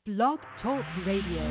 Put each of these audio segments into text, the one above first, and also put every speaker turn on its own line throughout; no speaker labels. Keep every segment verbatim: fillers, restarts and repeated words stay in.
Blog Talk Radio.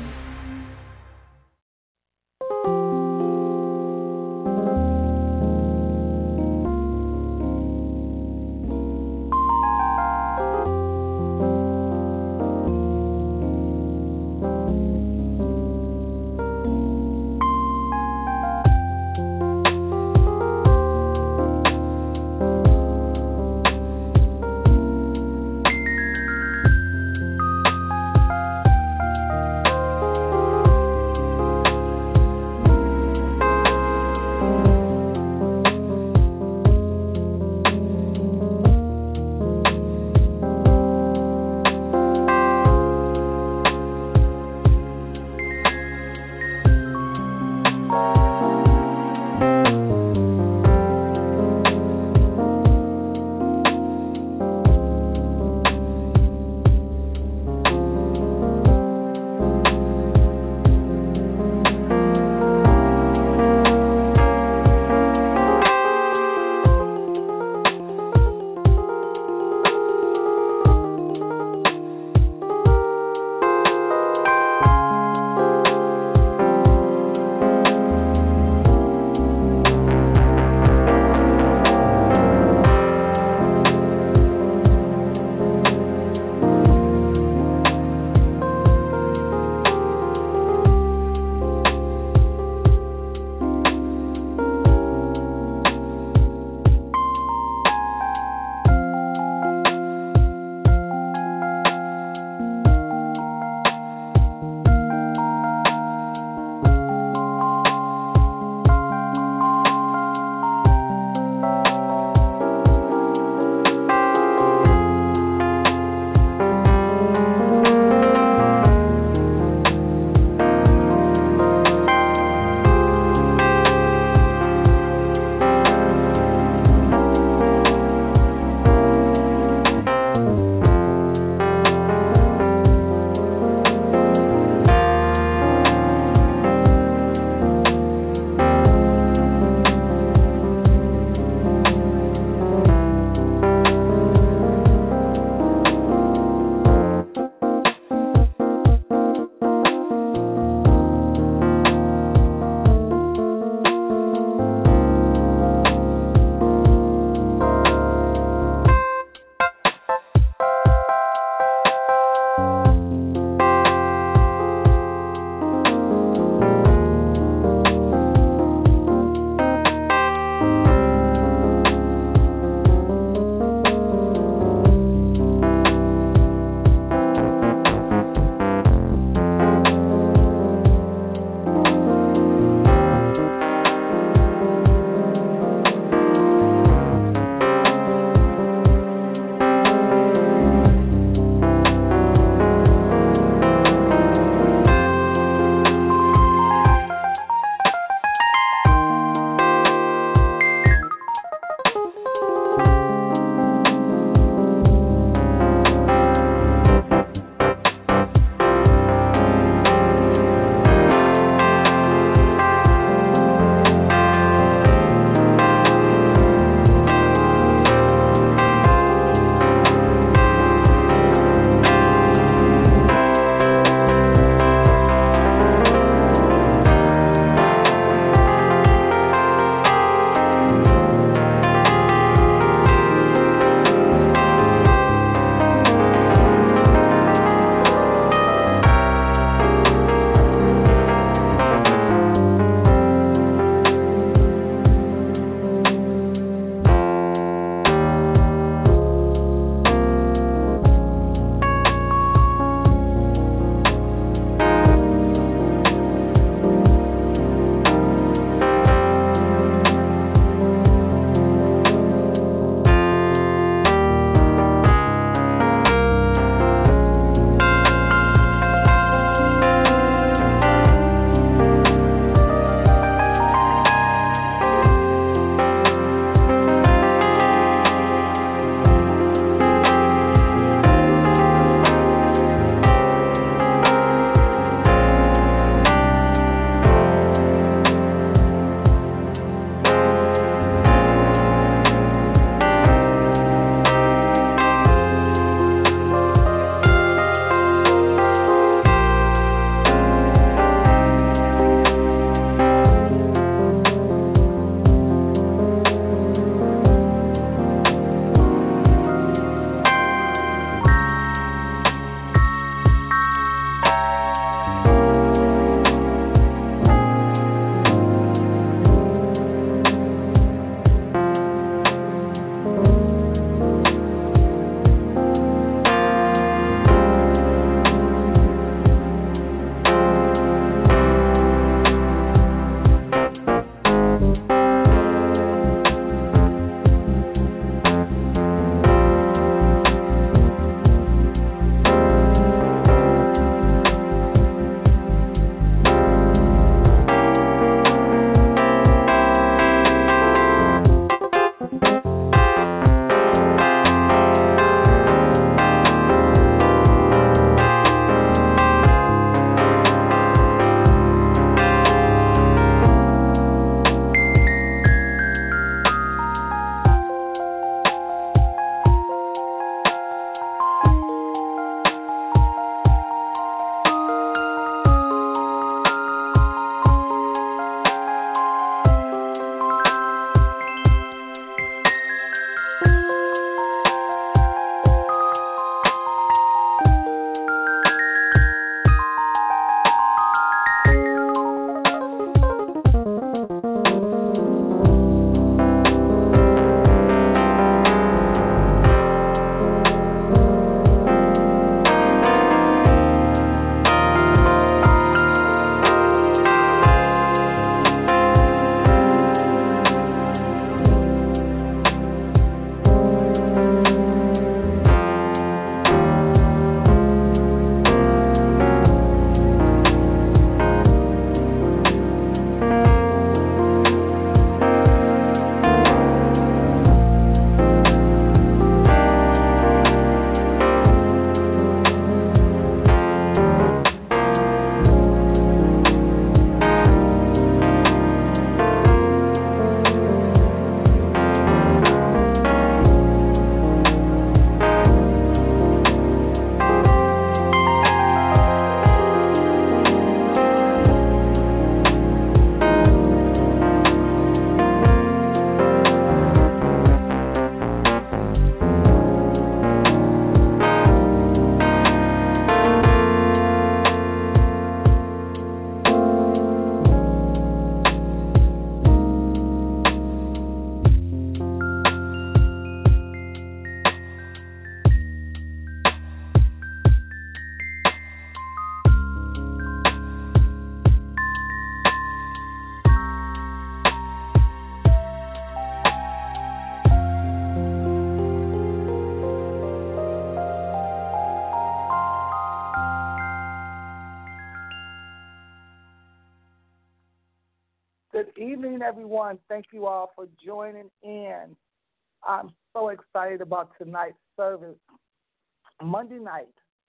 Good evening, everyone. Thank you all for joining in. I'm so excited about tonight's service. Monday night,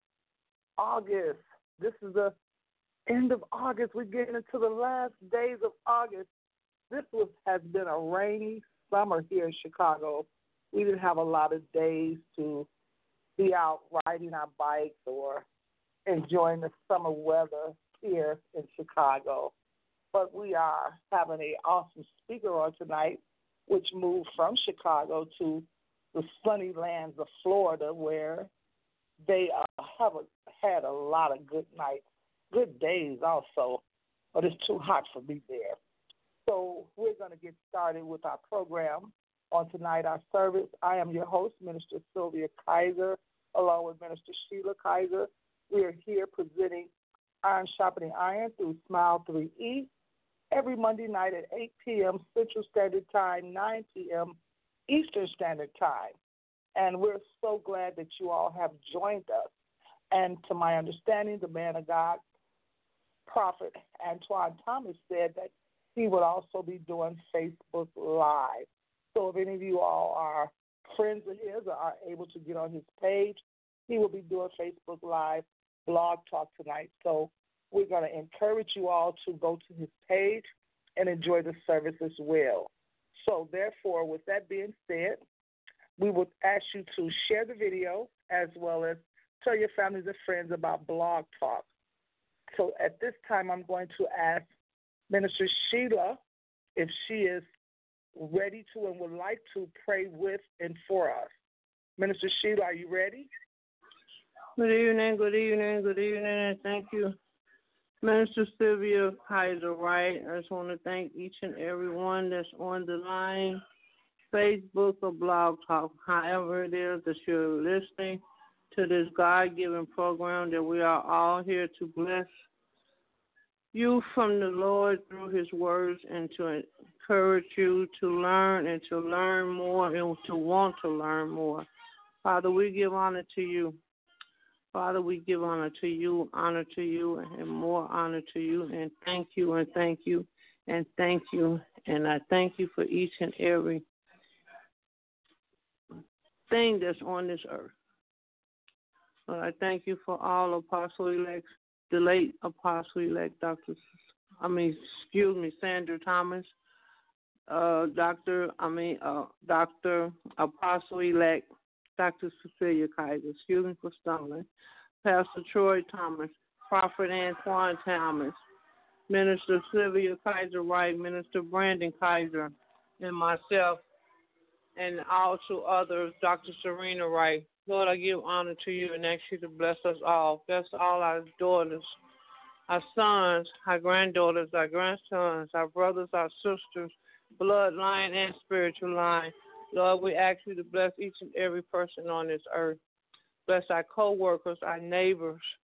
August. This is the end of August. We're getting into the last days of August. This was, has been a rainy summer here in Chicago. We didn't have a lot of days to be out riding our bikes or enjoying the summer weather here in Chicago. But we are having an awesome speaker on tonight, which moved from Chicago to the sunny lands of Florida, where they uh, have a, had a lot of good nights, good days also, but it's too hot for me there. So we're going to get started with our program on tonight, our service. I am your host, Minister Sylvia Kaiser, along with Minister Sheila Kaiser. We are here presenting Iron Sharpening Iron through Smile three E every Monday night at eight p.m. Central Standard Time, nine p.m. Eastern Standard Time. And we're so glad that you all have joined us. And to my understanding, the man of God, Prophet Antoine Thomas, said that he would also be doing Facebook Live. So if any of you all are friends of his or are able to get on his page, he will be doing Facebook Live Blog Talk tonight. So we're going to encourage you all to go to his page and enjoy the service as well. So therefore, with that being said, we would ask you to share the video as well as tell your families and friends about Blog Talk. So at this time, I'm going to ask Minister Sheila if she is ready to and would like to pray with and for us. Minister Sheila, are you ready?
Good evening, good evening, good evening, and thank you, Minister Sylvia Kaiser Wright. I just want to thank each and every one that's on the line, Facebook or Blog Talk, however it is that you're listening to this God-given program, that we are all here to bless you from the Lord through his words and to encourage you to learn and to learn more and to want to learn more. Father, we give honor to you. Father, we give honor to you, honor to you, and more honor to you, and thank you, and thank you, and thank you. And I thank you for each and every thing that's on this earth. Lord, I thank you for all apostle-elects, the late apostle-elect Doctor, I mean, excuse me, Sandra Thomas, uh, Doctor, I mean, uh, Doctor Apostle-elect Doctor Cecilia Kaiser, excuse me for stumbling, Pastor Troy Thomas, Prophet Antoine Thomas, Minister Sylvia Kaiser Wright, Minister Brandon Kaiser, and myself, and also others, Doctor Serena Wright. Lord, I give honor to you and ask you to bless us all. Bless all our daughters, our sons, our granddaughters, our grandsons, our brothers, our sisters, bloodline and spiritual line. Lord, we ask you to bless each and every person on this earth. Bless our co-workers, our neighbors,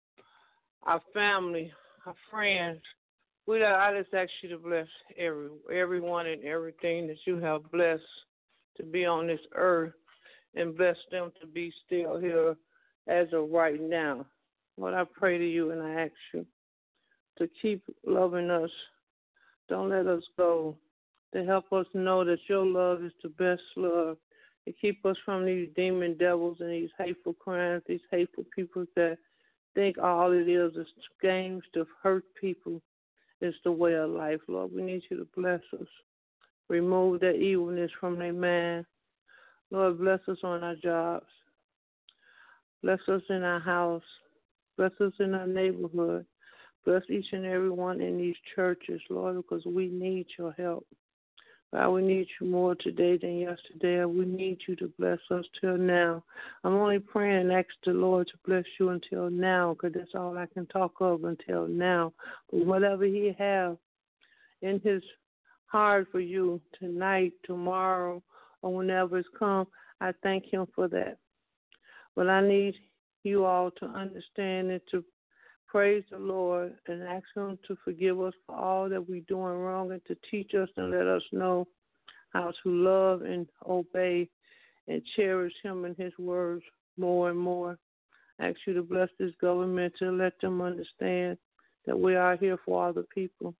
our family, our friends. We, I just ask you to bless every, everyone and everything that you have blessed to be on this earth, and bless them to be still here as of right now. Lord, I pray to you and I ask you to keep loving us. Don't let us go. To help us know that your love is the best love. To keep us from these demon devils and these hateful crimes, these hateful people that think all it is is games to hurt people. It's the way of life, Lord. We need you to bless us. Remove that evilness from their man. Lord, bless us on our jobs. Bless us in our house. Bless us in our neighborhood. Bless each and every one in these churches, Lord, because we need your help. God, we need you more today than yesterday. We need you to bless us till now. I'm only praying and ask the Lord to bless you until now, because that's all I can talk of until now. But whatever he has in his heart for you tonight, tomorrow, or whenever it's come, I thank him for that. But I need you all to understand and to praise the Lord and ask him to forgive us for all that we're doing wrong and to teach us and let us know how to love and obey and cherish him and his words more and more. I ask you to bless this government to let them understand that we are here for all the people.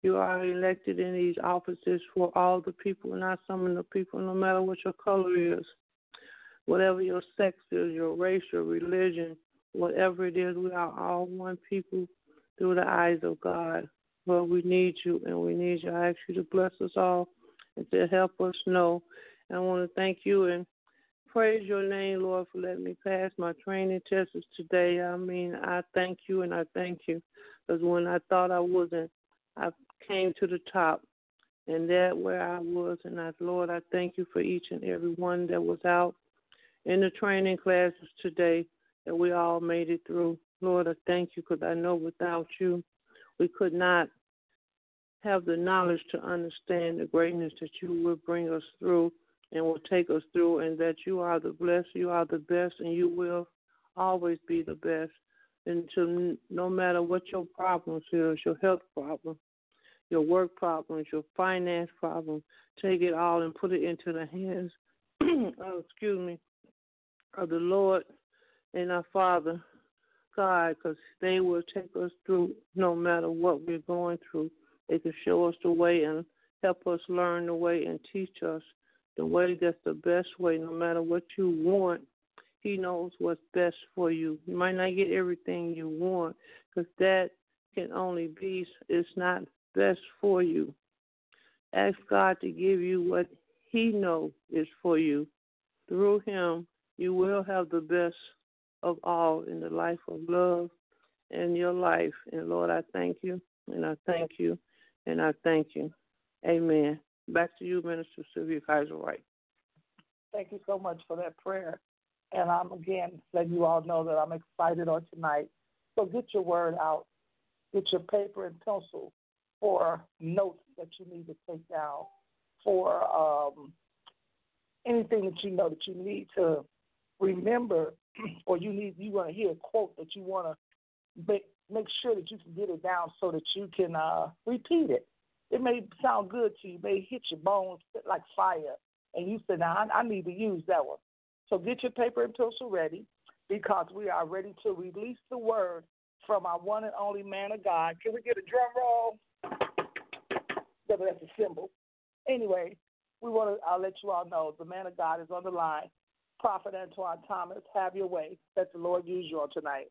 You are elected in these offices for all the people, not some of the people, no matter what your color is, whatever your sex is, your race, your religion, whatever it is, we are all one people through the eyes of God. Lord, we need you, and we need you. I ask you to bless us all and to help us know. And I want to thank you and praise your name, Lord, for letting me pass my training tests today. I mean, I thank you and I thank you, because when I thought I wasn't, I came to the top, and that where I was. And I, Lord, I thank you for each and every one that was out in the training classes today, that we all made it through. Lord, I thank you, because I know without you, we could not have the knowledge to understand the greatness that you will bring us through and will take us through, and that you are the blessed, you are the best, and you will always be the best. And to, no matter what your problems is, your health problem, your work problems, your finance problem, take it all and put it into the hands, oh, excuse me, of the Lord and our Father, God, because they will take us through no matter what we're going through. They can show us the way and help us learn the way and teach us the way that's the best way, no matter what you want. He knows what's best for you. You might not get everything you want, because that can only be, it's not best for you. Ask God to give you what he knows is for you. Through him, you will have the best of all in the life of love in your life. And Lord, I thank you, and I thank you, and I thank you. Amen. Back to you, Minister Sylvia Kaiser Wright.
Thank you so much for that prayer. And I'm, again, letting you all know that I'm excited on tonight. So get your word out. Get your paper and pencil for notes that you need to take down, for um, anything that you know that you need to remember, or you need you want to hear a quote that you want to make, make sure that you can get it down so that you can uh, repeat it. It may sound good to you, it may hit your bones like fire, and you say, now I, I need to use that one. So get your paper and pencil ready, because we are ready to release the word from our one and only man of God. Can we get a drum roll? That's a symbol. Anyway, we want to. I'll let you all know the man of God is on the line. Prophet Antoine Thomas, have your way. Let the Lord use you on tonight.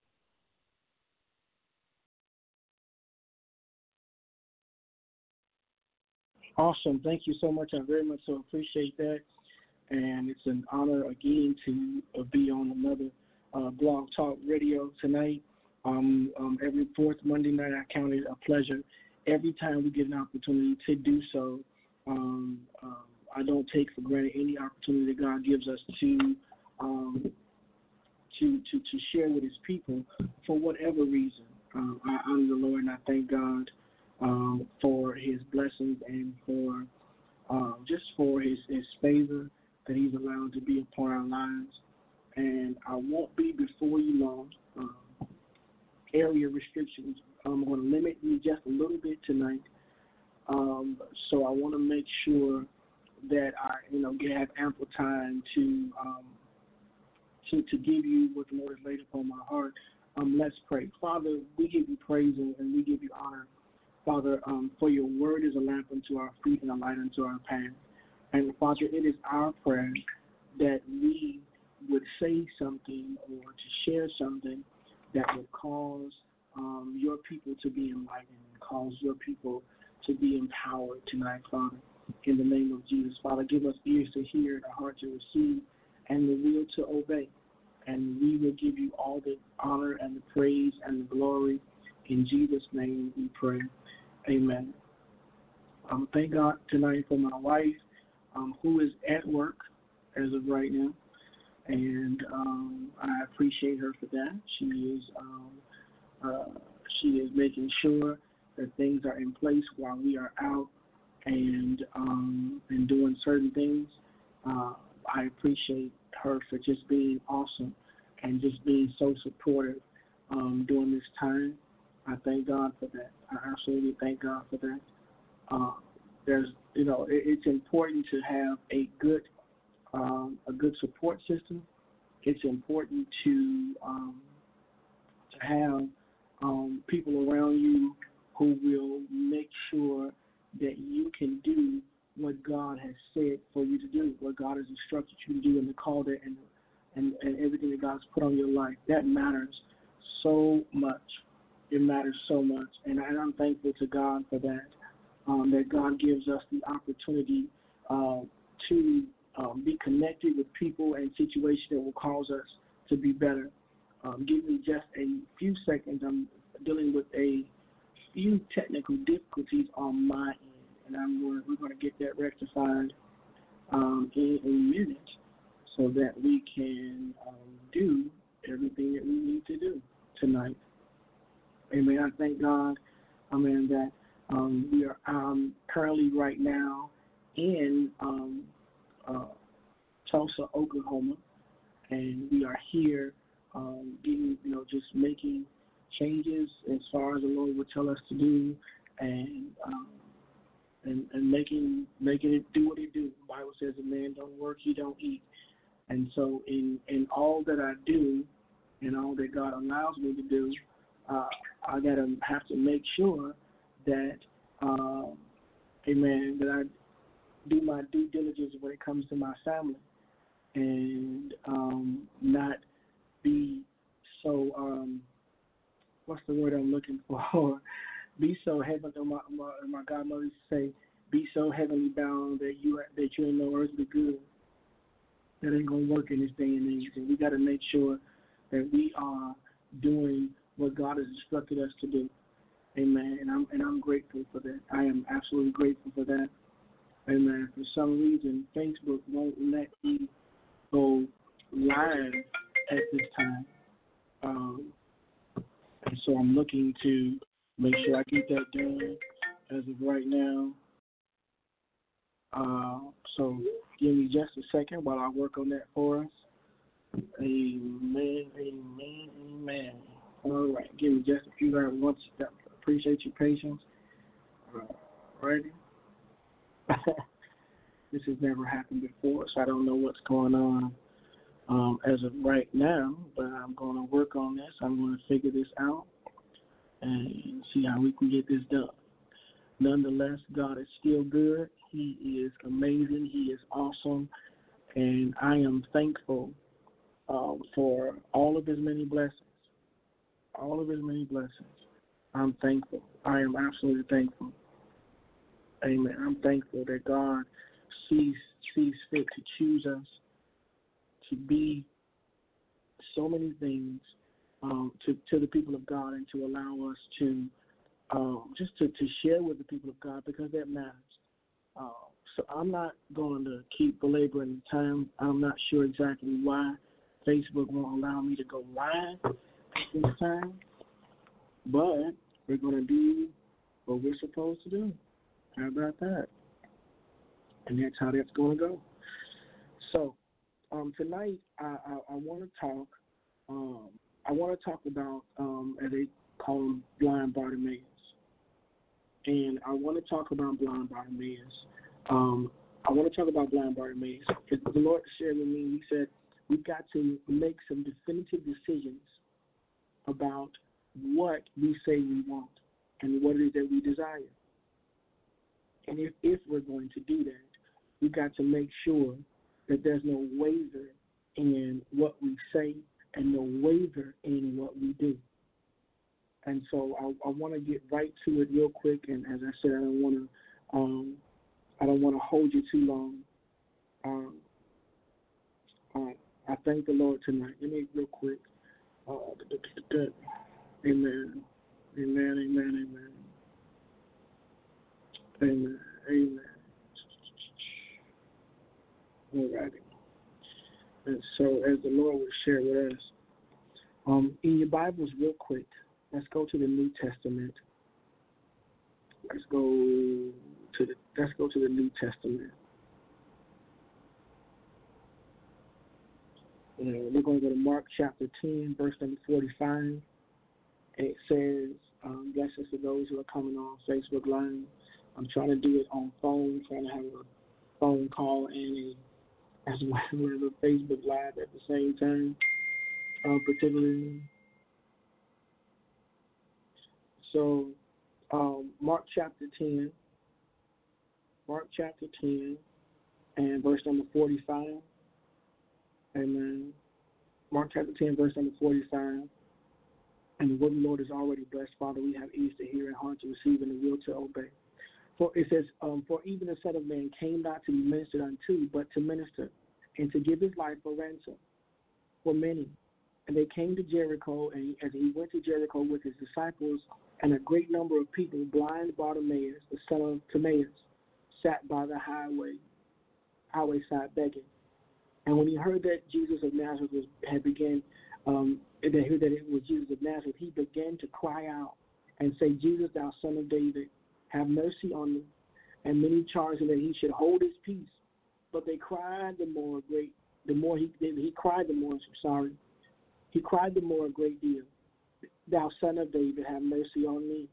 Awesome. Thank you so much. I very much so appreciate that. And it's an honor again to uh, be on another uh, Blog Talk Radio tonight. Um, um, every fourth Monday night, I count it a pleasure. Every time we get an opportunity to do so, um, um, I don't take for granted any opportunity that God gives us to um, to, to to share with his people for whatever reason. Um, I honor the Lord, and I thank God um, for his blessings and for um, just for his, his favor that he's allowed to be upon our lives. And I won't be before you long. Um, area restrictions I'm going to limit me just a little bit tonight. Um, so I want to make sure that I, you know, have ample time to um, to to give you what the Lord has laid upon my heart. Um, let's pray. Father, we give you praise and we give you honor. Father, um, for your word is a lamp unto our feet and a light unto our path. And Father, it is our prayer that we would say something or to share something that would cause um, your people to be enlightened, cause your people to be empowered tonight, Father. In the name of Jesus, Father, give us ears to hear, a heart to receive, and the will to obey. And we will give you all the honor and the praise and the glory. In Jesus' name we pray. Amen. Um, thank God tonight for my wife, um, who is at work as of right now. And um, I appreciate her for that. She is um, uh, she is making sure that things are in place while we are out and um, and doing certain things. Uh, I appreciate her for just being awesome and just being so supportive um, during this time. I thank God for that. I absolutely thank God for that. Uh, there's, you know, it, it's important to have a good um, a good support system. It's important to um, to have um, people around you who will make sure that you can do what God has said for you to do, what God has instructed you to do, and the call that and and, and everything that God's put on your life. That matters so much. It matters so much, and, I, and I'm thankful to God for that. Um, that God gives us the opportunity uh, to um, be connected with people and situations that will cause us to be better. Um, give me just a few seconds. I'm dealing with a few technical difficulties on my end, and I'm going, we're going to get that rectified um, in a minute so that we can um, do everything that we need to do tonight. Amen. I thank God, amen, that um, we are um, currently right now in um, uh, Tulsa, Oklahoma, and we are here um, getting, you know, just making changes as far as the Lord would tell us to do, and um, and, and making making it do what it do. The Bible says, "A man don't work, he don't eat." And so, in in all that I do, and all that God allows me to do, uh, I gotta have to make sure that, uh, amen, that I do my due diligence when it comes to my family, and um, not be so. Um, what's the word I'm looking for? Be so heavenly. My, my, my godmother used to say, "Be so heavenly bound that you that you ain't no earthly good." That ain't gonna work in this day and age, and we got to make sure that we are doing what God has instructed us to do. Amen. And I'm and I'm grateful for that. I am absolutely grateful for that. Amen. For some reason, Facebook won't let me go live at this time. Um, and so I'm looking to make sure I get that done as of right now. Uh, so give me just a second while I work on that for us. Amen, amen, amen. All right, give me just a few minutes. Once, appreciate your patience. All righty. This has never happened before, so I don't know what's going on um, as of right now, but I'm going to work on this. I'm going to figure this out and see how we can get this done. Nonetheless, God is still good. He is amazing. He is awesome. And I am thankful um, for all of his many blessings. All of his many blessings. I'm thankful. I am absolutely thankful. Amen. I'm thankful that God sees sees fit to choose us to be so many things um, to, to the people of God, and to allow us to um, just to, to share with the people of God, because that matters. Uh, so I'm not going to keep belaboring the time. I'm not sure exactly why Facebook won't allow me to go live at this time, but we're going to do what we're supposed to do. How about that? And that's how that's going to go. So um, tonight I, I, I want to talk. Um, I want to talk about, um, as they call him, blind Bartimaeus. And I want to talk about blind Bartimaeus. Um, I want to talk about blind Bartimaeus because the Lord shared with me. He said we've got to make some definitive decisions about what we say we want and what it is that we desire. And if, if we're going to do that, we've got to make sure that there's no waver in what we say and no waver in what we do. And so I, I want to get right to it real quick. And as I said, I don't want to um, I don't want to hold you too long. Um, uh, I thank the Lord tonight. Let me real quick. Uh, amen. Amen. Amen. Amen. Amen. Amen. All righty. And so as the Lord will share with us, um, in your Bibles real quick, let's go to the New Testament. Let's go to the let's go to the New Testament. Uh, we're going to go to Mark chapter ten, verse number forty-five. And it says, um, blessings to those who are coming on Facebook Live. I'm trying to do it on phone, trying to have a phone call and a as well as a Facebook Live at the same time, uh, particularly. So, uh, Mark chapter ten. Mark chapter ten and verse number forty-five. Amen. Mark chapter ten, verse number forty-five. And the word of the Lord is already blessed. Father, we have ears to hear and heart to receive and the will to obey. For it says, um, for even the Son of Man came not to be ministered unto, but to minister, and to give his life for ransom for many. And they came to Jericho, and as he went to Jericho with his disciples and a great number of people, blind Bartimaeus, the son of Timaeus, sat by the highway, highway side begging. And when he heard that Jesus of Nazareth was, had begun, um, and they heard that it was Jesus of Nazareth, he began to cry out and say, Jesus, thou son of David, have mercy on me. And many charged him that he should hold his peace. But they cried the more great, the more he he cried the more, I'm sorry. He cried the more a great deal. Thou son of David, have mercy on me.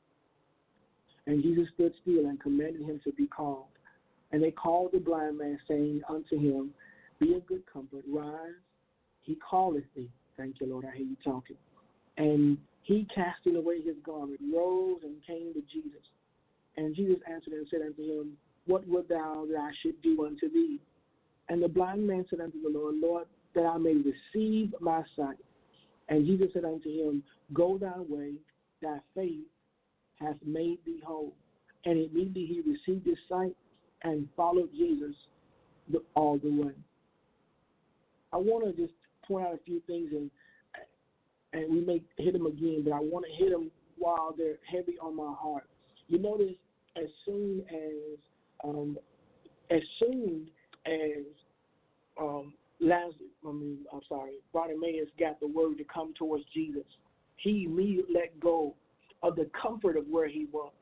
And Jesus stood still and commanded him to be called. And they called the blind man, saying unto him, be of good comfort, rise, he calleth thee. Thank you, Lord, I hear you talking. And he, casting away his garment, rose and came to Jesus. And Jesus answered and said unto him, what wilt thou that I should do unto thee? And the blind man said unto the Lord, Lord, that I may receive my sight. And Jesus said unto him, go thy way, thy faith hath made thee whole. And immediately he received his sight and followed Jesus the, all the way. I want to just point out a few things, and and we may hit them again, but I want to hit them while they're heavy on my heart. You notice as soon as um, as soon as um, Lazarus, I mean, I'm sorry, Bartimaeus got the word to come towards Jesus, he immediately let go of the comfort of where he was.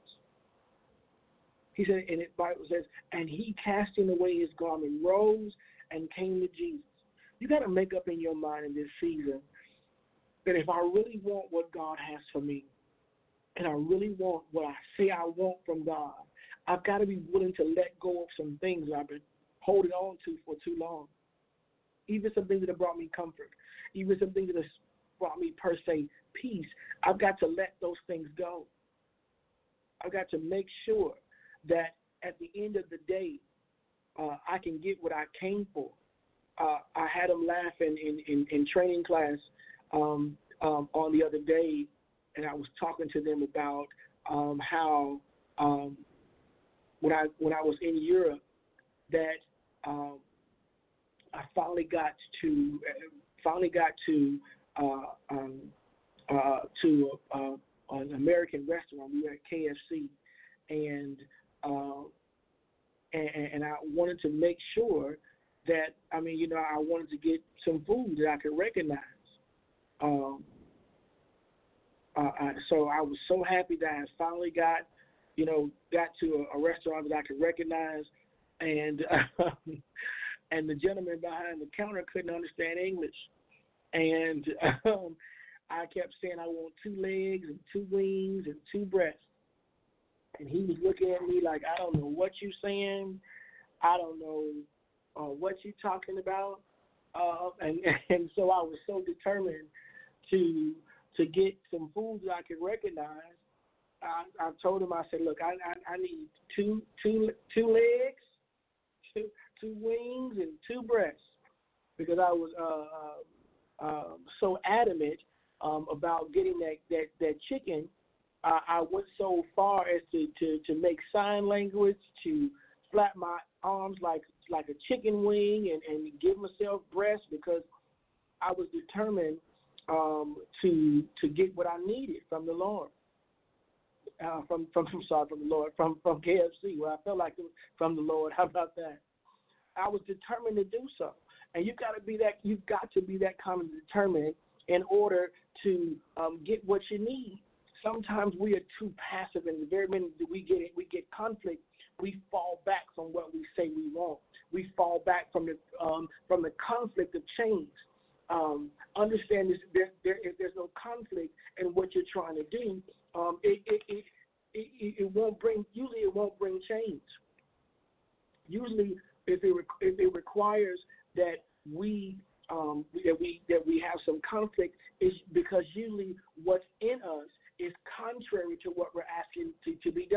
He said, and the Bible says, and he, casting away his garment, rose and came to Jesus. You got to make up in your mind in this season that if I really want what God has for me, and I really want what I say I want from God, I've got to be willing to let go of some things that I've been holding on to for too long. Even some things that have brought me comfort, even some things that have brought me, per se, peace. I've got to let those things go. I've got to make sure that at the end of the day, uh, I can get what I came for. Uh, I had them laughing in, in, in training class um, um, on the other day, and I was talking to them about um, how um, when I when I was in Europe, that um, I finally got to finally got to uh, um, uh, to uh, an American restaurant. We were at K F C, and uh, and, and I wanted to make sure that, I mean, you know, I wanted to get some food that I could recognize. Um, uh, I, so I was so happy that I finally got, you know, got to a, a restaurant that I could recognize, and uh, and the gentleman behind the counter couldn't understand English, and um, I kept saying I want two legs and two wings and two breasts, and he was looking at me like, I don't know what you're saying, I don't know uh, what you're talking about, uh, and and so I was so determined to to get some food that I could recognize. I, I told him, I said, look, I, I, I need two two two legs, two two wings, and two breasts, because I was uh, uh, uh, so adamant um, about getting that, that, that chicken. Uh, I went so far as to, to, to make sign language, to flap my arms like like a chicken wing, and, and give myself breast, because I was determined um, to to get what I needed from the Lord. Uh, from from I'm sorry from the Lord from from K F C, where I felt like it was from the Lord. How about that? I was determined to do so, and you got to be that. You've got to be that kind of determined in order to um, get what you need. Sometimes we are too passive, and the very minute that we get it, we get conflict, we fall back from what we say we want. We fall back from the um, from the conflict of change. Um, understand this: there, there, if there's no conflict in what you're trying to do, um, it, it, it, it, it won't bring. Usually, it won't bring change. Usually, if it if it requires that we um, that we that we have some conflict, is because usually what's in us is contrary to what we're asking to, to be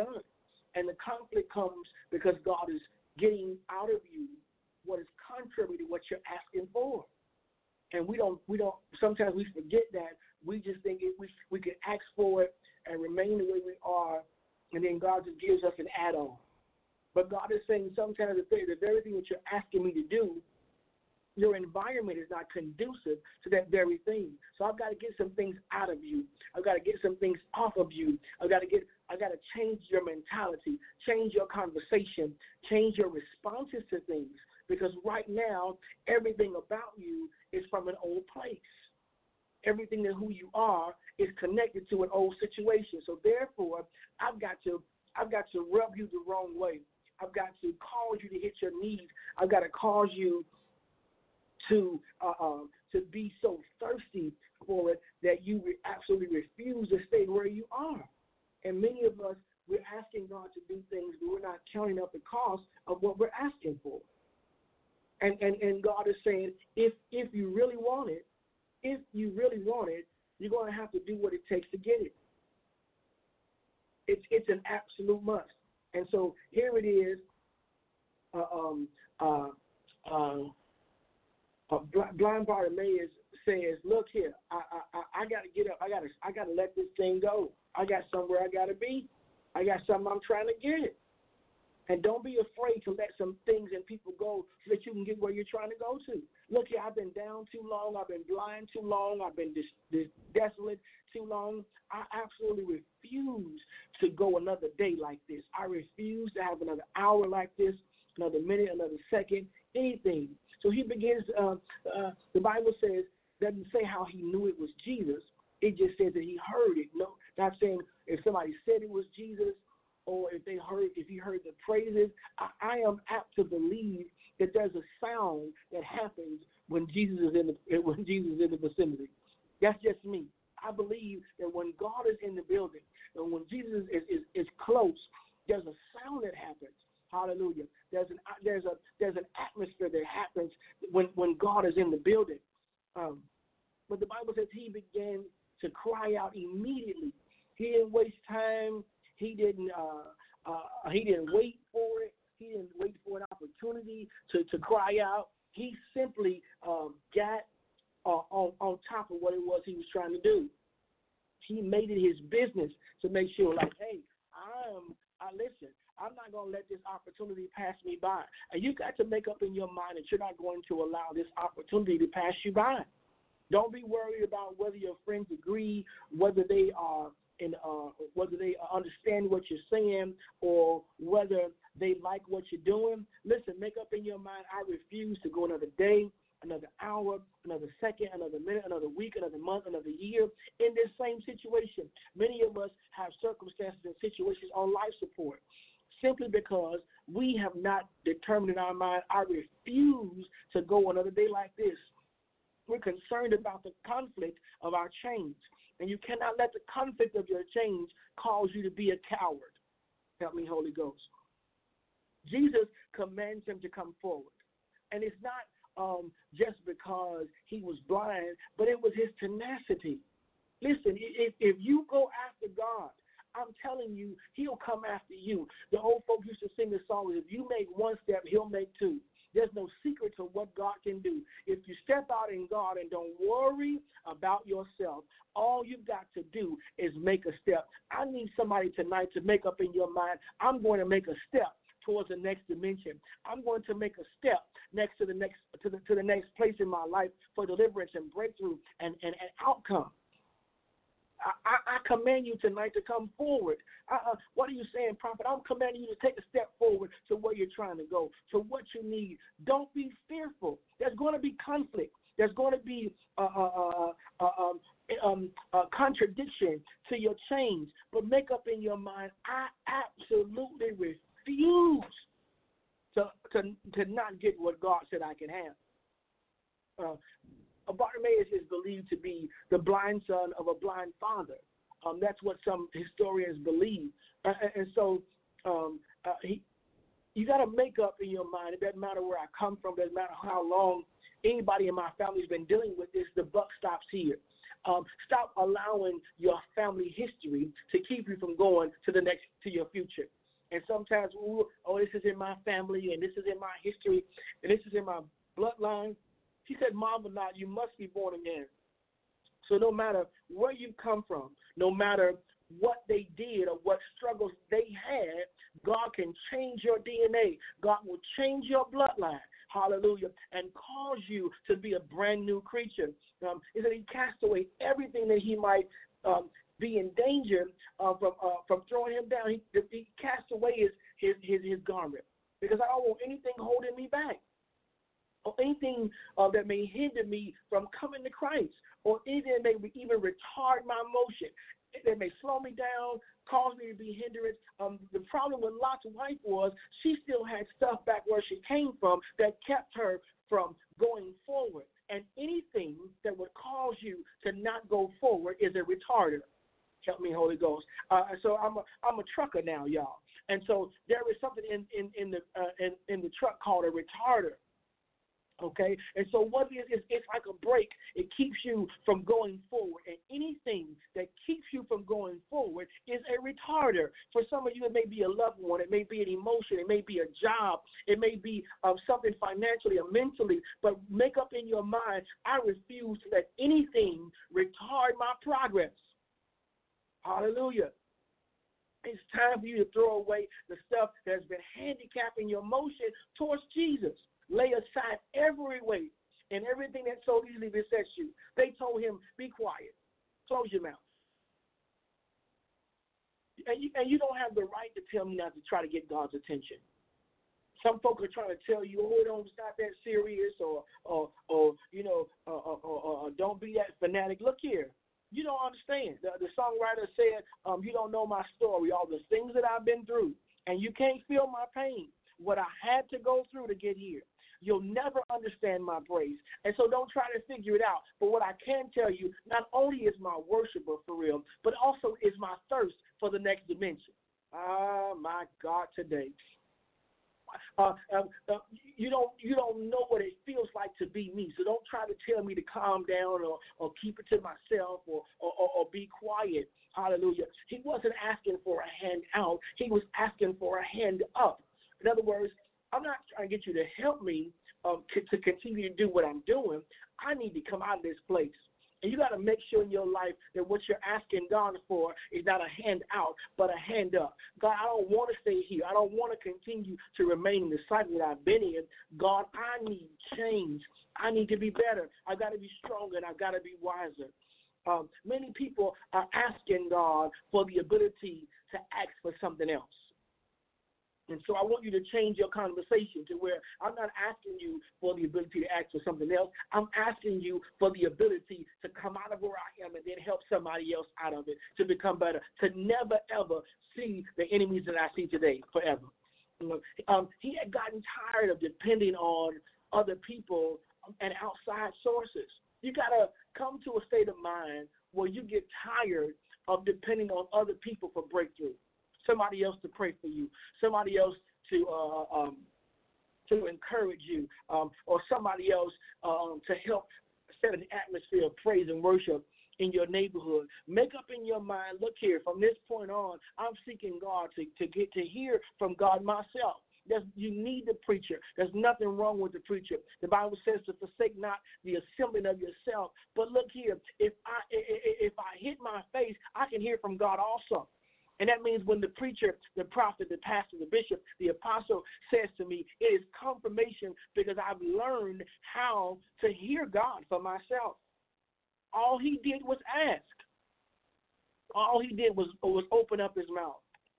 it, we we can ask for it and remain the way we are, and then God just gives us an add-on. But God is saying sometimes the, the very thing that you're asking me to do, your environment is not conducive to that very thing. So I've got to get some things out of you. I've got to get some things off of you. I've got to get. I've got to change your mentality, change your conversation, change your responses to things. Because right now, everything about you is from an old place. Everything that who you are is connected to an old situation. So therefore, I've got to. I've got to rub you the wrong way. I've got to cause you to hit your knees. I've got to cause you to uh, uh, to be so thirsty for it that you re- absolutely refuse to stay where you are. And many of us, we're asking God to do things, but we're not counting up the cost of what we're asking for. And and, and God is saying, if if you really want it, if you really want it, you're going to have to do what it takes to get it. It's it's an absolute must. And so here it is. Uh, um, uh, uh, uh, blind Bartimaeus says, "Look here, I I, I got to get up. I got to I got to let this thing go. I got somewhere I got to be. I got something I'm trying to get. And don't be afraid to let some things and people go so that you can get where you're trying to go to. Look here, I've been down too long. I've been blind too long. I've been dis- dis- desolate too long. I absolutely refuse to go another day like this. I refuse to have another hour like this, another minute, another second, anything." So he begins, uh, uh, the Bible says, doesn't say how he knew it was Jesus. It just says that he heard it. No, not saying if somebody said it was Jesus, or if they heard, if he heard the praises. I, I am apt to believe that there's a sound that happens when Jesus is in the when Jesus is in the vicinity. That's just me. I believe that when God is in the building, and when Jesus is, is, is close, there's a sound that happens. Hallelujah. There's an there's a there's an atmosphere that happens when, when God is in the building. Um, but the Bible says he began to cry out immediately. He didn't waste time. He didn't. Uh, uh, he didn't wait for it. He didn't wait for an opportunity to, to cry out. He simply um, got uh, on on top of what it was he was trying to do. He made it his business to make sure, like, hey, I'm. I listen. I'm not going to let this opportunity pass me by. And you got to make up in your mind that you're not going to allow this opportunity to pass you by. Don't be worried about whether your friends agree, whether they are. And uh, whether they understand what you're saying or whether they like what you're doing. Listen, make up in your mind, I refuse to go another day, another hour, another second, another minute, another week, another month, another year in this same situation. Many of us have circumstances and situations on life support simply because we have not determined in our mind, I refuse to go another day like this. We're concerned about the conflict of our change. And you cannot let the conflict of your change cause you to be a coward. Help me, Holy Ghost. Jesus commands him to come forward. And it's not um, just because he was blind, but it was his tenacity. Listen, if, if you go after God, I'm telling you, he'll come after you. The old folks used to sing the song, if you make one step, he'll make two. There's no secret to what God can do. If you step out in God and don't worry about yourself, all you've got to do is make a step. I need somebody tonight to make up in your mind, I'm going to make a step towards the next dimension. I'm going to make a step next to the next to the to the next place in my life for deliverance and breakthrough and, and, and outcome. I, I, I command you tonight to come forward. Uh, what are you saying, prophet? I'm commanding you to take a step forward to where you're trying to go, to what you need. Don't be fearful. There's going to be conflict. There's going to be a, a, a, a, um, a contradiction to your change. But make up in your mind, I absolutely refuse to, to, to not get what God said I can have. Uh, Bartimaeus is believed to be the blind son of a blind father. Um, that's what some historians believe. Uh, and so um, uh, he, you got to make up in your mind. It doesn't matter where I come from. It doesn't matter how long anybody in my family has been dealing with this. The buck stops here. Um, stop allowing your family history to keep you from going to the next, to your future. And sometimes, ooh, oh, this is in my family, and this is in my history, and this is in my bloodline. He said, Marvel not, you must be born again. So no matter where you come from, no matter what they did or what struggles they had, God can change your D N A. God will change your bloodline. Hallelujah. And cause you to be a brand new creature. Um, is that he cast away everything that he might um, be in danger uh, from uh, from throwing him down. He, he cast away his, his, his, his garment. Because I don't want anything holding me back, or anything uh, that may hinder me from coming to Christ, or anything that may even retard my motion. That may slow me down, cause me to be hindered. Um, the problem with Lot's wife was she still had stuff back where she came from that kept her from going forward. And anything that would cause you to not go forward is a retarder. Help me, Holy Ghost. Uh, so I'm a, I'm a trucker now, y'all. And so there is something in, in, in, the, uh, in, in the truck called a retarder. Okay, and so what it is, is it's like a brake. It keeps you from going forward, and anything that keeps you from going forward is a retarder. For some of you, it may be a loved one, it may be an emotion, it may be a job, it may be um, something financially or mentally, but make up in your mind, I refuse to let anything retard my progress. Hallelujah. It's time for you to throw away the stuff that's been handicapping your motion towards Jesus. Lay aside every weight and everything that so easily besets you. They told him, be quiet. Close your mouth. And you, and you don't have the right to tell me not to try to get God's attention. Some folk are trying to tell you, oh, don't stop that serious, or, or, or you know, or, or, or, or don't be that fanatic. Look here. You don't understand. The, the songwriter said, um, you don't know my story, all the things that I've been through, and you can't feel my pain, what I had to go through to get here. You'll never understand my praise. And so don't try to figure it out. But what I can tell you, not only is my worshiper for real, but also is my thirst for the next dimension. Ah, my God, today. Uh, uh, uh, you don't you don't know what it feels like to be me. So don't try to tell me to calm down or, or keep it to myself or, or, or, or be quiet. Hallelujah. He wasn't asking for a hand out. He was asking for a hand up. In other words, I'm not trying to get you to help me um, to, to continue to do what I'm doing. I need to come out of this place. And you got to make sure in your life that what you're asking God for is not a hand out, but a hand up. God, I don't want to stay here. I don't want to continue to remain in the cycle that I've been in. God, I need change. I need to be better. I've got to be stronger, and I've got to be wiser. Um, many people are asking God for the ability to ask for something else. And so I want you to change your conversation to where I'm not asking you for the ability to ask for something else. I'm asking you for the ability to come out of where I am and then help somebody else out of it to become better, to never, ever see the enemies that I see today forever. You know, um, he had gotten tired of depending on other people and outside sources. You got to come to a state of mind where you get tired of depending on other people for breakthrough. Somebody else to pray for you, somebody else to uh, um, to encourage you, um, or somebody else um, to help set an atmosphere of praise and worship in your neighborhood. Make up in your mind, look here, from this point on, I'm seeking God to, to get to hear from God myself. There's, you need the preacher. There's nothing wrong with the preacher. The Bible says to forsake not the assembling of yourself. But look here, if I if I hit my face, I can hear from God also. And that means when the preacher, the prophet, the pastor, the bishop, the apostle says to me, it is confirmation because I've learned how to hear God for myself. All he did was ask. All he did was, was open up his mouth.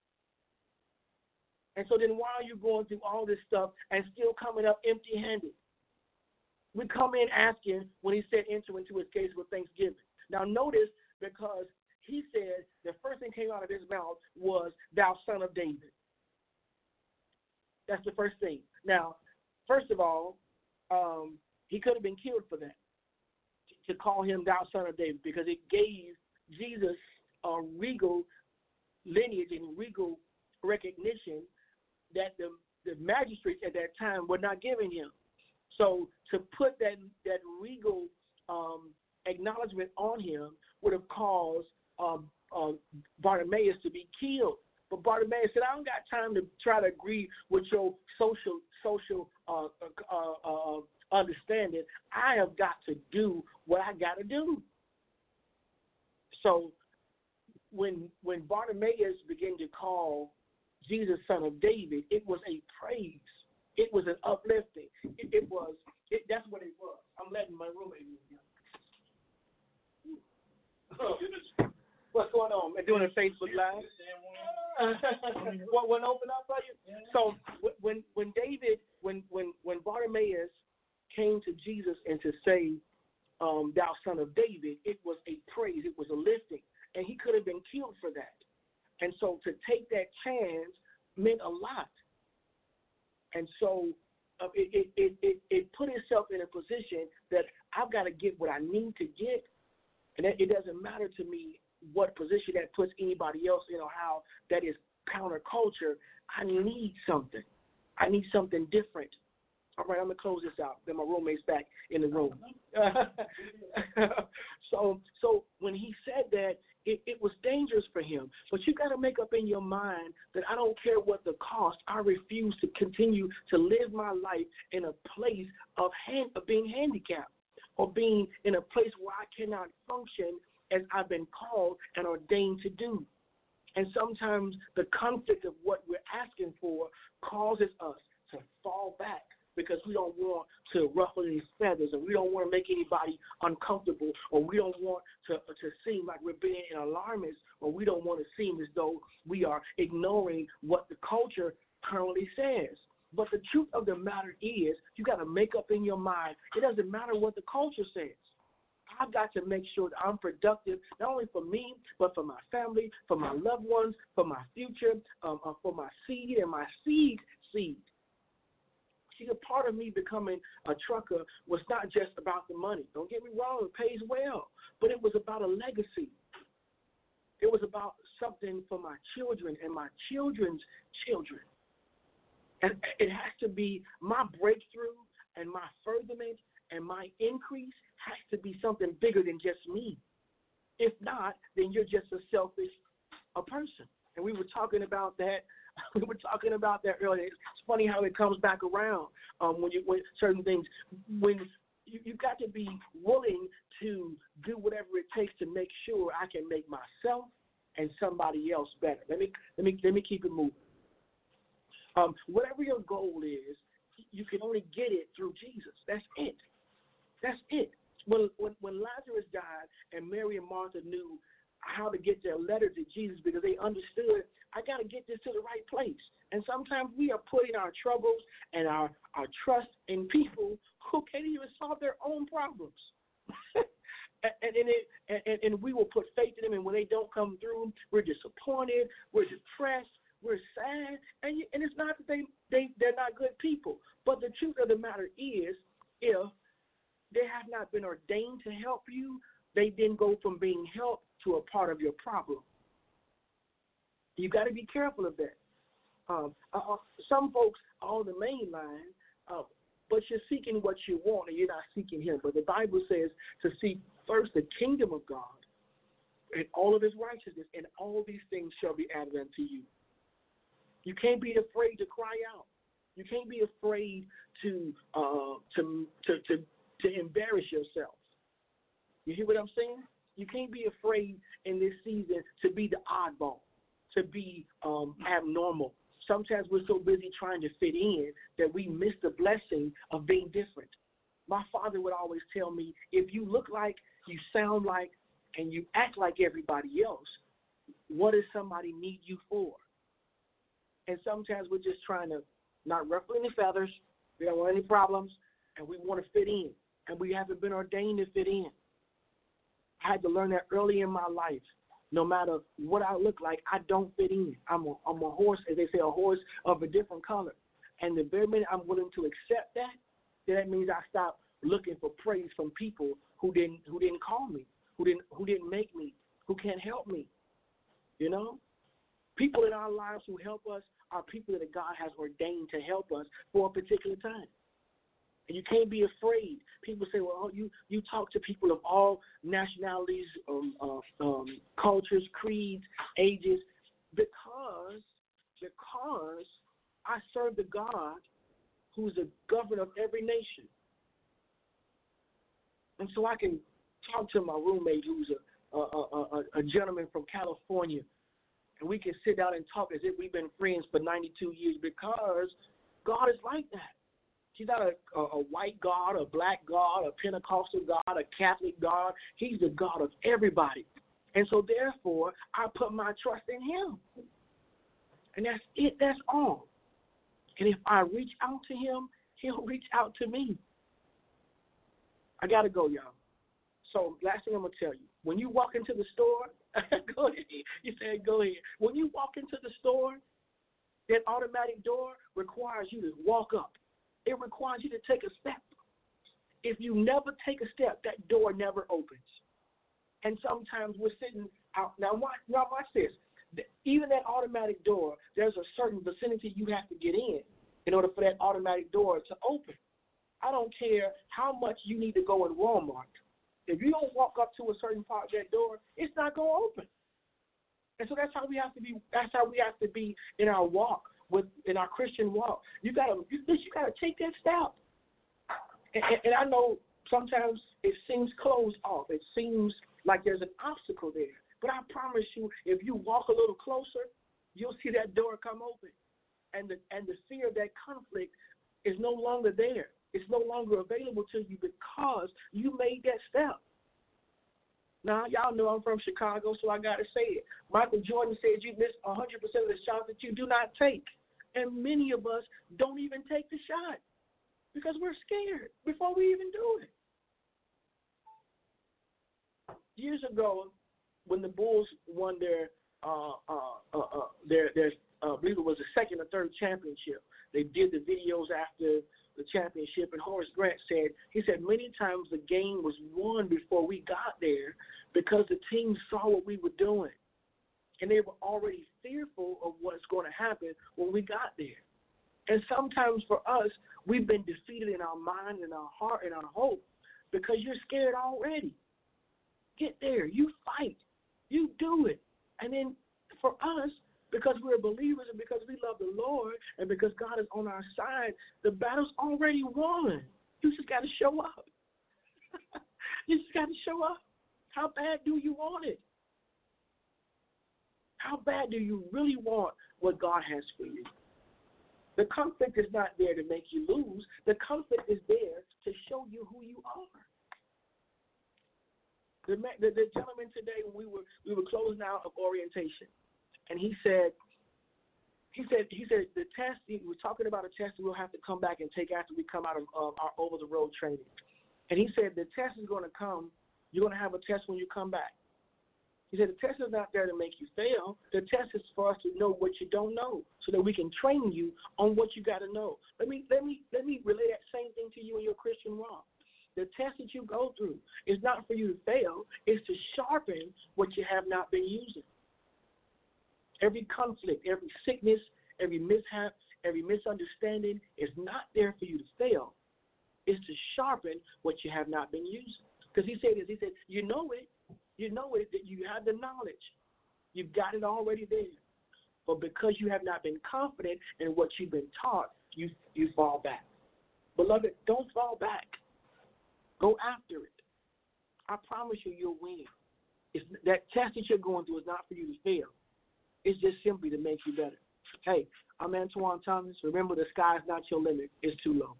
And so then why are you going through all this stuff and still coming up empty-handed? We come in asking when he said enter into his gates with thanksgiving. Now notice, because he said the first thing came out of his mouth was, thou son of David. That's the first thing. Now, first of all, um, he could have been killed for that, to, to call him thou son of David, because it gave Jesus a regal lineage and regal recognition that the, the magistrates at that time were not giving him. So to put that, that regal um, acknowledgement on him would have caused Um, uh, Bartimaeus to be killed. But Bartimaeus said, I don't got time to try to agree with your social social uh, uh, uh, understanding. I have got to do what I got to do. So when when Bartimaeus began to call Jesus son of David, it was a praise. It was an uplifting. It, it was. It, that's what it was. I'm letting my roommate know. What's going on? I'm doing a Facebook Live. What one open up for you? So when when David, when when when Bartimaeus came to Jesus and to say, um, "Thou son of David," it was a praise. It was a lifting, and he could have been killed for that. And so to take that chance meant a lot. And so uh, it, it, it, it, it put itself in a position that I've got to get what I need to get, and it, it doesn't matter to me what position that puts anybody else in or how that is counterculture. I need something. I need something different. All right, I'm going to close this out. Then my roommate's back in the room. so so when he said that, it, it was dangerous for him. But you got to make up in your mind that I don't care what the cost. I refuse to continue to live my life in a place of, hand, of being handicapped or being in a place where I cannot function as I've been called and ordained to do. And sometimes the conflict of what we're asking for causes us to fall back because we don't want to ruffle any feathers, and we don't want to make anybody uncomfortable, or we don't want to to seem like we're being an alarmist, or we don't want to seem as though we are ignoring what the culture currently says. But the truth of the matter is, you got to make up in your mind, it doesn't matter what the culture says. I've got to make sure that I'm productive, not only for me, but for my family, for my loved ones, for my future, um, uh, for my seed and my seed seed. See, a part of me becoming a trucker was not just about the money. Don't get me wrong, it pays well, but it was about a legacy. It was about something for my children and my children's children. And it has to be my breakthrough and my furtherment and my increase has to be something bigger than just me. If not, then you're just a selfish a person. And we were talking about that. We were talking about that earlier. It's funny how it comes back around um, when you when certain things. When you you got to be willing to do whatever it takes to make sure I can make myself and somebody else better. Let me let me let me keep it moving. Um, whatever your goal is, you can only get it through Jesus. That's it. That's it. When, when when Lazarus died and Mary and Martha knew how to get their letter to Jesus because they understood, I got to get this to the right place. And sometimes we are putting our troubles and our, our trust in people who can't even solve their own problems. and, and, it, and, and we will put faith in them, and when they don't come through, we're disappointed, we're depressed, we're sad, and, and it's not that they, they, they're not good people. But the truth of the matter is, if they have not been ordained to help you, they then go from being helped to a part of your problem. You got to be careful of that. Um, uh, some folks are on the main line, uh, but you're seeking what you want and you're not seeking him. But the Bible says to seek first the kingdom of God and all of his righteousness, and all these things shall be added unto you. You can't be afraid to cry out. You can't be afraid to uh, to, to to to embarrass yourself. You hear what I'm saying? You can't be afraid in this season to be the oddball, to be um, abnormal. Sometimes we're so busy trying to fit in that we miss the blessing of being different. My father would always tell me, if you look like, you sound like, and you act like everybody else, what does somebody need you for? And sometimes we're just trying to not ruffle any feathers, we don't want any problems, and we want to fit in, and we haven't been ordained to fit in. I had to learn that early in my life. No matter what I look like, I don't fit in. I'm a, I'm a horse, as they say, a horse of a different color. And the very minute I'm willing to accept that, then that means I stop looking for praise from people who didn't who didn't call me, who didn't who didn't make me, who can't help me. You know, people in our lives who help us are people that God has ordained to help us for a particular time. And you can't be afraid. People say, well, you, you talk to people of all nationalities, um, uh, um, cultures, creeds, ages, because, because I serve the God who's the governor of every nation. And so I can talk to my roommate who's a, a, a, a, a gentleman from California, and we can sit down and talk as if we've been friends for ninety-two years because God is like that. He's not a, a, a white God, a black God, a Pentecostal God, a Catholic God. He's the God of everybody. And so, therefore, I put my trust in him. And that's it. That's all. And if I reach out to him, he'll reach out to me. I got to go, y'all. So last thing I'm going to tell you, when you walk into the store, go ahead. You said go ahead. When you walk into the store, that automatic door requires you to walk up. It requires you to take a step. If you never take a step, that door never opens. And sometimes we're sitting out. Now watch, now watch this. Even that automatic door, there's a certain vicinity you have to get in in order for that automatic door to open. I don't care how much you need to go in Walmart. If you don't walk up to a certain part of that door, it's not going to open. And so that's how we have to be. That's how we have to be in our walk, with in our Christian walk. You gotta, you, you gotta take that step. And, and, and I know sometimes it seems closed off. It seems like there's an obstacle there. But I promise you, if you walk a little closer, you'll see that door come open. And the and the fear of that conflict is no longer there. It's no longer available to you because you made that step. Now, y'all know I'm from Chicago, so I got to say it. Michael Jordan said you miss one hundred percent of the shots that you do not take. And many of us don't even take the shot because we're scared before we even do it. Years ago, when the Bulls won their, uh, uh, uh, uh, their, their uh, I believe it was the second or third championship, they did the videos after the championship, and Horace Grant said, he said many times the game was won before we got there because the team saw what we were doing, and they were already fearful of what's going to happen when we got there. And sometimes for us, we've been defeated in our mind, in our heart, in our hope because you're scared already. Get there. You fight. You do it. And then for us, because we're believers and because we love the Lord and because God is on our side, the battle's already won. You just got to show up. You just got to show up. How bad do you want it? How bad do you really want what God has for you? The conflict is not there to make you lose. The conflict is there to show you who you are. The, the, the gentleman today, we were we were closing out of orientation, and he said, he said, he said the test. He was talking about a test we'll have to come back and take after we come out of um, our over the road training, and he said the test is going to come. You're going to have a test when you come back. He said the test is not there to make you fail. The test is for us to know what you don't know, so that we can train you on what you got to know. Let me let me let me relay that same thing to you in your Christian walk. The test that you go through is not for you to fail. It's to sharpen what you have not been using. Every conflict, every sickness, every mishap, every misunderstanding is not there for you to fail. It's to sharpen what you have not been using. Because he said this, he said, you know it. You know it, that you have the knowledge. You've got it already there. But because you have not been confident in what you've been taught, you you fall back. Beloved, don't fall back. Go after it. I promise you, you'll win. It's, that test that you're going through is not for you to fail. It's just simply to make you better. Hey, I'm Antoine Thomas. Remember, the sky is not your limit. It's too low.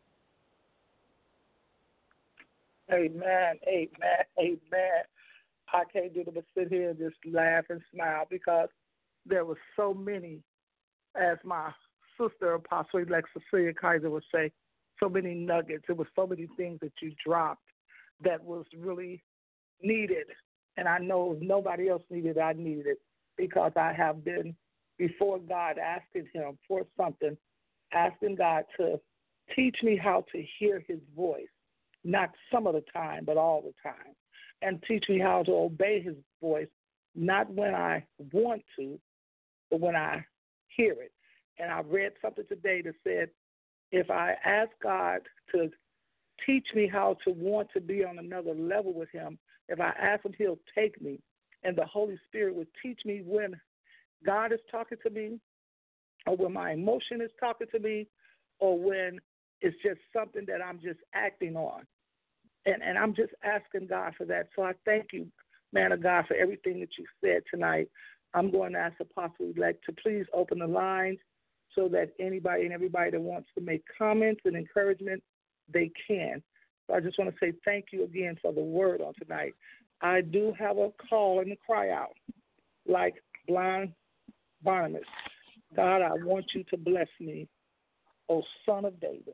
Amen, amen, amen. I can't do but sit here and just laugh and smile because there were so many, as my sister Apostle Elect Cecilia Kaiser would say, so many nuggets. It was so many things that you dropped that was really needed. And I know if nobody else needed it, I needed it because I have been before God asking him for something, asking God to teach me how to hear his voice, not some of the time, but all the time, and teach me how to obey his voice, not when I want to, but when I hear it. And I read something today that said, if I ask God to teach me how to want to be on another level with him, if I ask him, he'll take me. And the Holy Spirit will teach me when God is talking to me or when my emotion is talking to me or when it's just something that I'm just acting on. And, and I'm just asking God for that. So I thank you man of God, for everything that you said tonight. I'm going to ask Apostle-elect to please open the lines so that anybody and everybody that wants to make comments and encouragement, they can. So I just want to say thank you again for the word on tonight. I do have a call and a cry out, like blind Barnabas. God, I want you to bless me, O Son of David.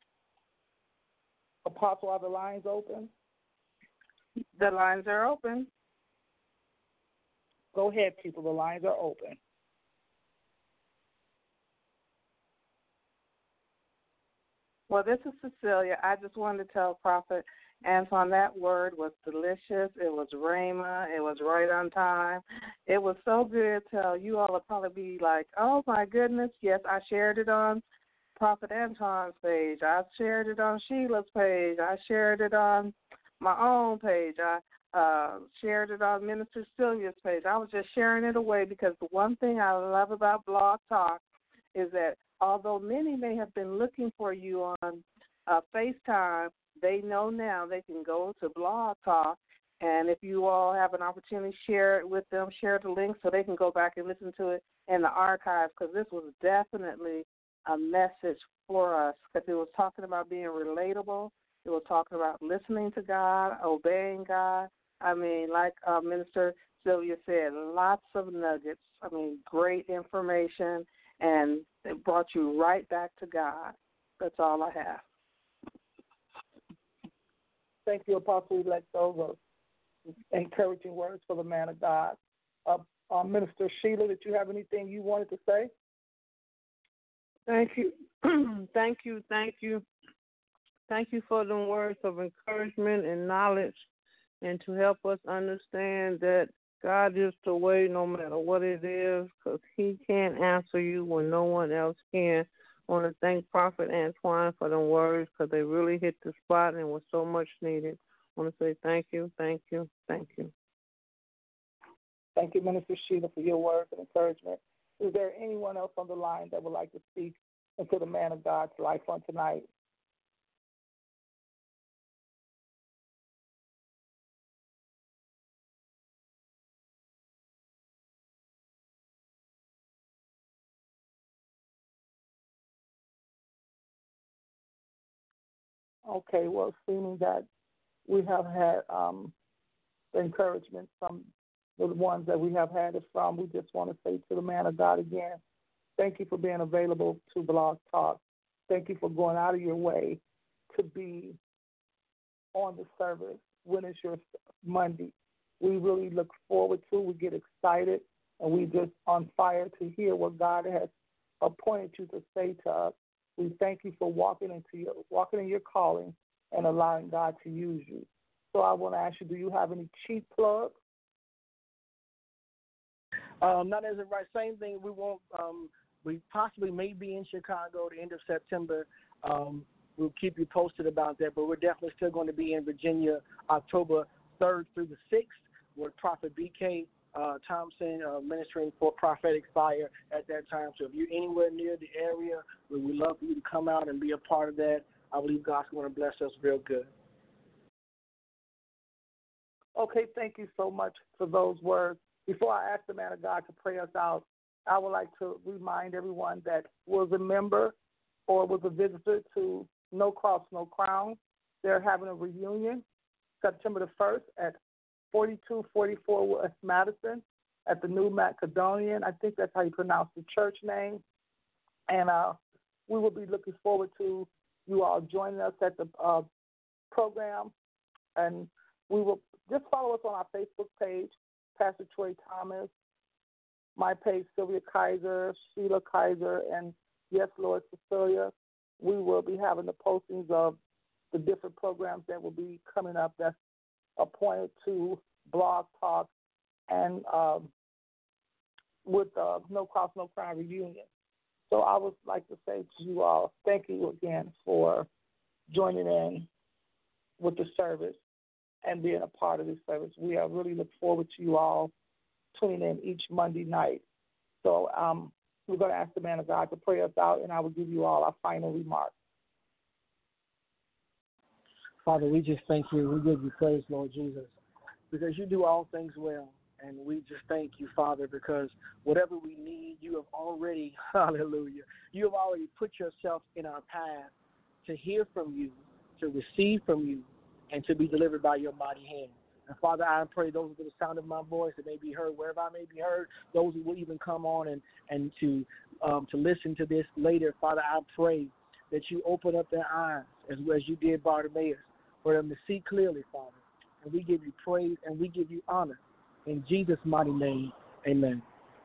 Apostle, are the lines open?
The lines are open.
Go ahead, people. The lines are open.
Well, this is Cecilia. I just wanted to tell Prophet Antoine that word was delicious. It was rhema. It was right on time. It was so good till you all will probably be like, oh, my goodness. Yes, I shared it on Prophet Antoine's page. I shared it on Sheila's page. I shared it on my own page. I uh, shared it on Minister Cecilia's page. I was just sharing it away because the one thing I love about Blog Talk is that although many may have been looking for you on uh, FaceTime, they know now they can go to Blog Talk, and if you all have an opportunity, share it with them, share the link so they can go back and listen to it in the archives, because this was definitely a message for us, because it was talking about being relatable. It was talking about listening to God, obeying God. I mean, like uh, Minister Sylvia said, lots of nuggets. I mean, great information, and it brought you right back to God. That's all I have.
Thank you, Apostle-elect. Those are encouraging words for the man of God. Uh, uh, Minister Sheila, did you have anything you wanted to say?
Thank you. thank you, thank you. Thank you for the words of encouragement and knowledge, and to help us understand that God is the way no matter what it is, because he can't answer you when no one else can. I want to thank Prophet Antoine for the words, because they really hit the spot and was so much needed. I want to say thank you, thank you, thank you.
Thank you, Minister Sheila, for your words and encouragement. Is there anyone else on the line that would like to speak into the man of God's life on tonight? Okay, well, seeming that we have had um, the encouragement from the ones that we have had it from, we just want to say to the man of God again, thank you for being available to Blog Talk. Thank you for going out of your way to be on the service when it's your Monday. We really look forward to, we get excited, and we just on fire to hear what God has appointed you to say to us. We thank you for walking into your walking in your calling and allowing God to use you. So I want to ask you, do you have any cheap plugs?
Um, not as of right. Same thing. We won't. Um, we possibly may be in Chicago the end of September. Um, we'll keep you posted about that. But we're definitely still going to be in Virginia October third through the sixth with Prophet B K Uh, Thompson uh, ministering for Prophetic Fire at that time. So if you're anywhere near the area, we would love for you to come out and be a part of that. I believe God's going to bless us real good.
Okay, thank you so much for those words. Before I ask the man of God to pray us out, I would like to remind everyone that was a member or was a visitor to No Cross, No Crown. They're having a reunion September the first at forty-two forty-four West Madison at the New Macedonian. I think that's how you pronounce the church name. And uh, we will be looking forward to you all joining us at the uh, program. And we will just follow us on our Facebook page, Pastor Troy Thomas, my page, Sylvia Kaiser, Sheila Kaiser, and Yes, Lord Cecilia. We will be having the postings of the different programs that will be coming up that's appointed to Blog Talk and um, with uh, No Cross, No Crown reunion. So I would like to say to you all, thank you again for joining in with the service and being a part of this service. We are really look forward to you all tuning in each Monday night. So um, we're going to ask the man of God to pray us out, and I will give you all our final remarks.
Father, we just thank you. We give you praise, Lord Jesus. because you do all things well. And we just thank you, Father, because whatever we need, you have already, hallelujah, you have already put yourself in our path to hear from you, to receive from you, and to be delivered by your mighty hand. And Father, I pray those with the sound of my voice that may be heard, wherever I may be heard, those who will even come on and, and to um, to listen to this later, Father, I pray that you open up their eyes as, as you did Bartimaeus, for them to see clearly, Father. And we give you praise and we give you honor. In Jesus' mighty name, amen.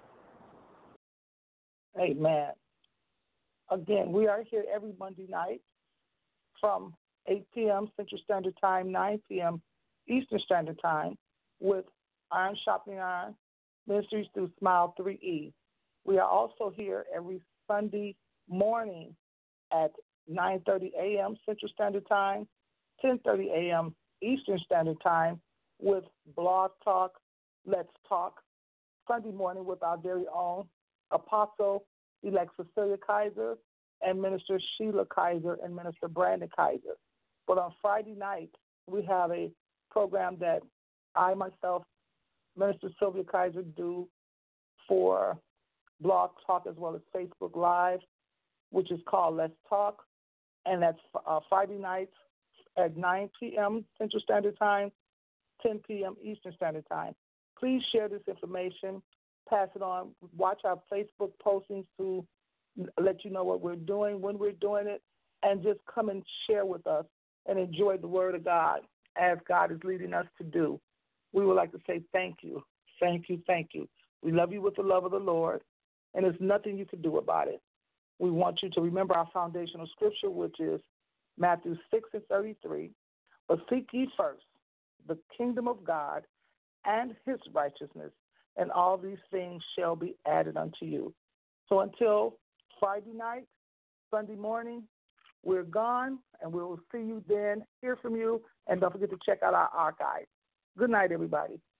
Amen. Again, we are here every Monday night from eight p.m. Central Standard Time, nine p.m. Eastern Standard Time, with Iron Sharpening Iron Ministries through Smile three E. We are also here every Sunday morning at nine thirty a.m. Central Standard Time, ten thirty a.m. Eastern Standard Time, with Blog Talk, Let's Talk, Sunday morning with our very own Apostle Elect Cecilia Kaiser and Minister Sheila Kaiser and Minister Brandon Kaiser. But on Friday night, we have a program that I myself, Minister Sylvia Kaiser, do for Blog Talk as well as Facebook Live, which is called Let's Talk. And that's uh, Friday nights at nine p.m. Central Standard Time, ten p.m. Eastern Standard Time. Please share this information, pass it on, watch our Facebook postings to let you know what we're doing, when we're doing it, and just come and share with us and enjoy the Word of God as God is leading us to do. We would like to say thank you, thank you, thank you. We love you with the love of the Lord, and there's nothing you can do about it. We want you to remember our foundational scripture, which is Matthew six and thirty-three. But seek ye first the kingdom of God and his righteousness, and all these things shall be added unto you. So until Friday night, Sunday morning, we're gone, and we will see you then, hear from you, and don't forget to check out our archive. Good night, everybody.